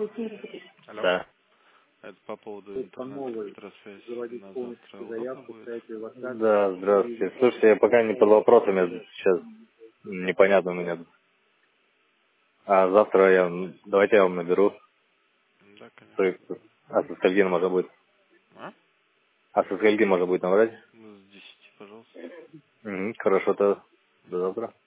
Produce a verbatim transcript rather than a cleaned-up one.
Алло. Да. Это по поводу интернет-электросвязи на завтра удобно будет? Да, здравствуйте. Слушайте, я пока не под вопросами, сейчас непонятно у меня. А завтра я, давайте я вам наберу. Да, То конечно. есть, а со скольки можно будет? А? А со скольки можно будет набрать? Ну, с десяти, пожалуйста. Угу, хорошо, то до завтра.